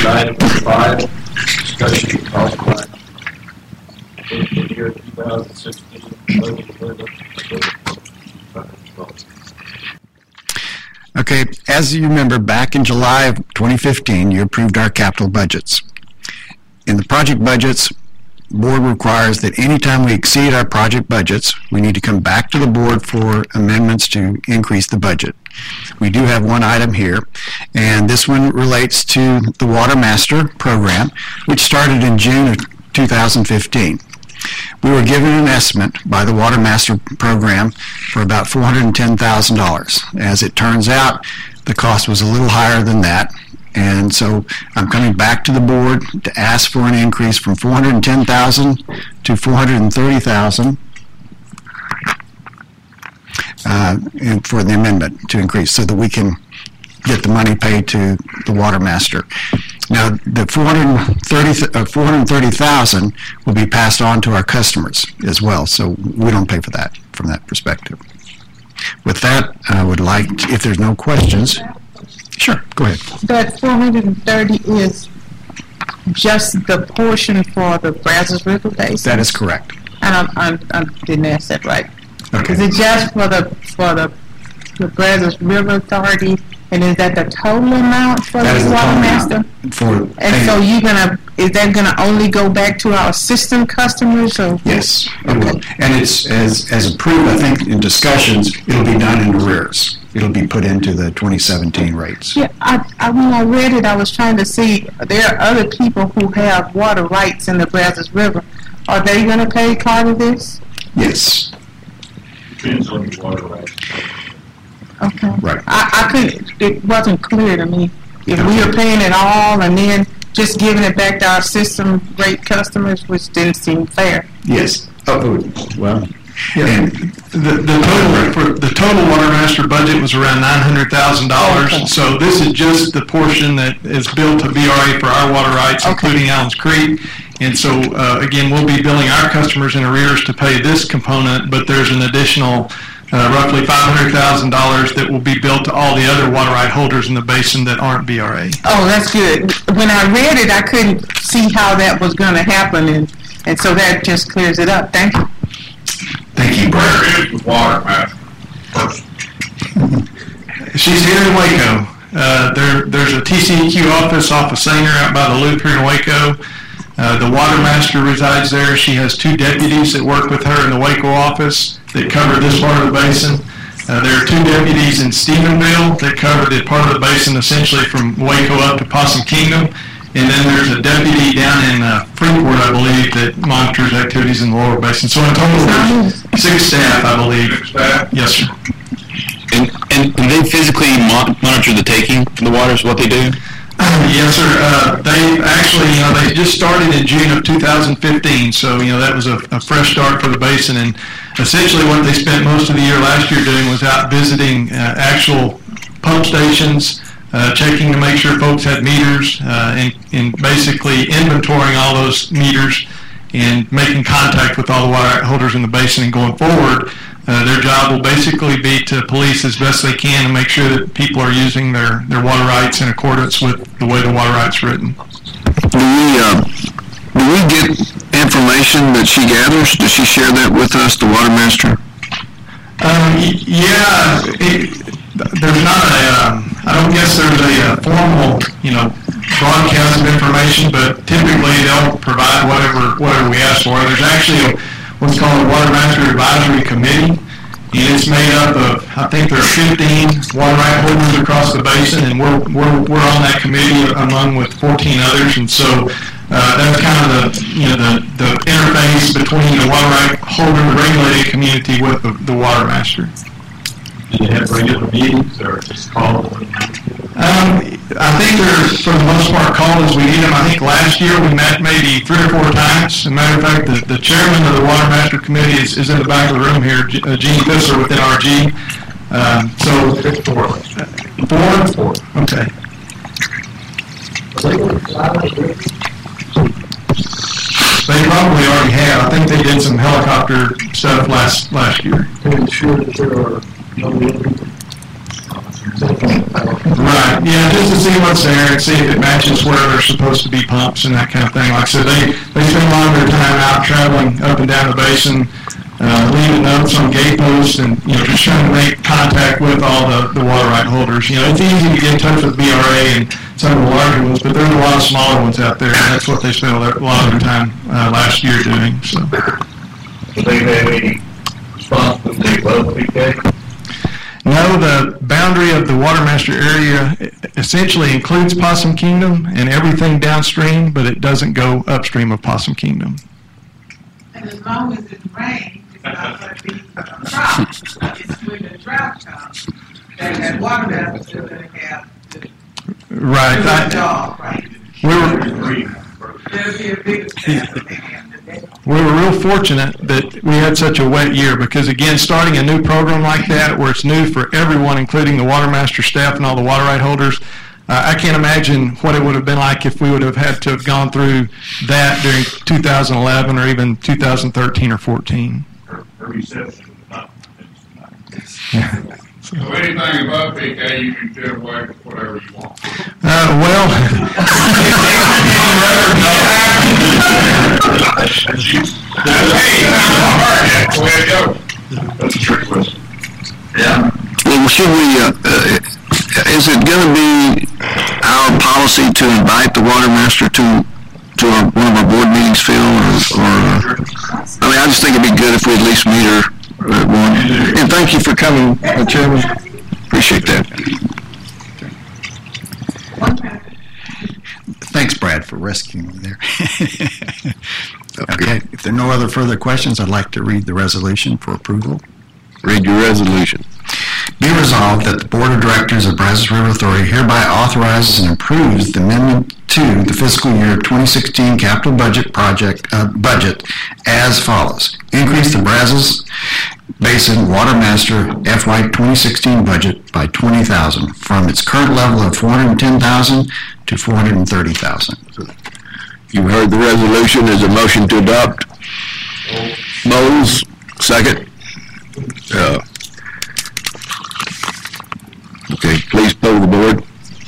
Agenda item number 5, discussion of cost line for the year 2016 budget amendment. Okay, as you remember, back in July of 2015, you approved our capital budgets. In the project budgets, board requires that anytime we exceed our project budgets, we need to come back to the board for amendments to increase the budget. We do have one item here, and this one relates to the Water Master program, which started in June of 2015. We were given an estimate by the Water Master program for about $410,000. As it turns out, the cost was a little higher than that. And so I'm coming back to the board to ask for an increase from $410,000 to $430,000 and for the amendment to increase so that we can get the money paid to the Water Master. Now, the $430,000 will be passed on to our customers as well, so we don't pay for that from that perspective. With that, I would like, if there's no questions. Sure, go ahead. That 430 is just the portion for the Brazos River Basin? That is correct. And I didn't ask that right. Okay. Is it just for the Brazos River Authority, and is that the total amount for the Water Master? And so is that gonna only go back to our system customers, or? Yes, it will. And it's as approved, I think, in discussions, it'll be done in arrears. It'll be put into the 2017 rates. Yeah, when I read it, I was trying to see, there are other people who have water rights in the Brazos River. Are they going to pay part of this? Yes. Depends on the water rights. Okay. Right. I couldn't, it wasn't clear to me. If we are paying it all and then just giving it back to our system rate customers, which didn't seem fair. Yes. Oh, well. Yeah. And the total Water Master budget was around $900,000. Okay. So this is just the portion that is billed to VRA for our water rights, including Allen's Creek. And so again, we'll be billing our customers in arrears to pay this component, but there's an additional roughly $500,000 that will be billed to all the other water right holders in the basin that aren't VRA. Oh, that's good. When I read it, I couldn't see how that was going to happen, and so that just clears it up. Thank you. thank you. Where is the Water Master person? She's here in Waco. There's a TCEQ office off of Sanger out by the loop here in Waco. The Water Master resides there. She has 2 deputies that work with her in the Waco office that cover this part of the basin. There are 2 deputies in Stephenville that cover the part of the basin essentially from Waco up to Possum Kingdom. And then there's a deputy down in Freeport, I believe, that monitors activities in the lower basin. So in total, there's 6 staff, I believe. 6 staff? Yes, sir. And they physically monitor the taking of the water is what they do? Yes, sir. They actually, they just started in June of 2015, so, that was a fresh start for the basin. And essentially what they spent most of the year last year doing was out visiting actual pump stations, checking to make sure folks had meters, and basically inventorying all those meters and making contact with all the water holders in the basin. And going forward, their job will basically be to police as best they can and make sure that people are using their water rights in accordance with the way the water rights are written. Do we get information that she gathers? Does she share that with us, the Water Master? There's not I don't guess there's a formal, broadcast of information, but typically they'll provide whatever we ask for. There's actually what's called a Water Master Advisory Committee, and it's made up of, I think there are 15 water right holders across the basin, and we're on that committee along with 14 others, and so that's kind of the interface between the water right holder and the regulated community with the Water Master. Do they have regular meetings or just call? I think they're, for the most part, called as we need them. I think last year we met maybe 3 or 4 times. As a matter of fact, the chairman of the Water Master Committee is in the back of the room here, Gene Fissler with NRG. So 4? Okay. They probably already have. I think they did some helicopter stuff last year. To ensure that there are no Right. Yeah, just to see what's there and see if it matches where there's supposed to be pumps and that kind of thing. Like I said, they spend a lot of their time out traveling up and down the basin, leaving notes on gate posts and, just trying to make contact with all the water right holders. It's easy to get in touch with BRA and some of the larger ones, but there's a lot of smaller ones out there, and that's what they spent a lot of their time last year doing. So. Do they have any responsibility above PK? No, the boundary of the Watermaster area essentially includes Possum Kingdom and everything downstream, but it doesn't go upstream of Possum Kingdom. And as long as it rains, it's not going to be a problem. It's when the drought comes that Watermaster is going to have to do Right. a job, right? There'll be a bigger chance that they have today. We were real fortunate that we had such a wet year because, again, starting a new program like that where it's new for everyone, including the Watermaster staff and all the water right holders, I can't imagine what it would have been like if we would have had to have gone through that during 2011 or even 2013 or 14. Her reception was not So anything above PK, you can do away with whatever you want. That's a trick question. Yeah. Well, should we, is it going to be our policy to invite the Watermaster to one of our board meetings, Phil, I just think it'd be good if we at least meet her at one. And thank you for coming, Chairman. Appreciate that. Thanks, Brad, for rescuing me there. Okay, if there are no other further questions, I'd like to read the resolution for approval. Read your resolution. Be resolved that the Board of Directors of Brazos River Authority hereby authorizes and approves the amendment to the fiscal year 2016 capital budget budget as follows. Increase the Brazos Basin Watermaster FY 2016 budget by $20,000 from its current level of $410,000 to $430,000. You heard the resolution. Is a motion to adopt. Moles, second. Okay, please poll the board.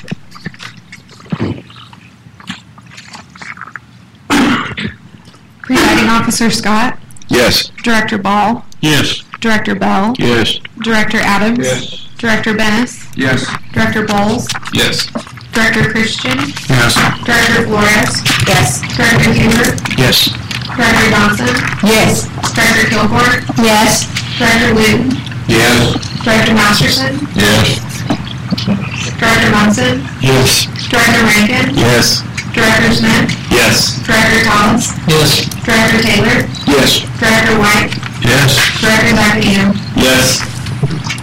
Presiding Officer Scott, Yes. Director Ball, Yes. Director Bell, Yes. Director Adams, Yes. Director Bennis, Yes. Director Bowles, Yes. Director Christian, Yes. Director Flores, Yes. Director Taylor, Yes. Director Johnson, Yes. Director Kilgore, Yes. Director Wooten, Yes. Director Masterson, Yes. Director Munson, Yes. Director Rankin, Yes. Director Smith, Yes. Director Thomas, Yes. Director Taylor, Yes. Director White, Yes. Director Zapanino. Yes.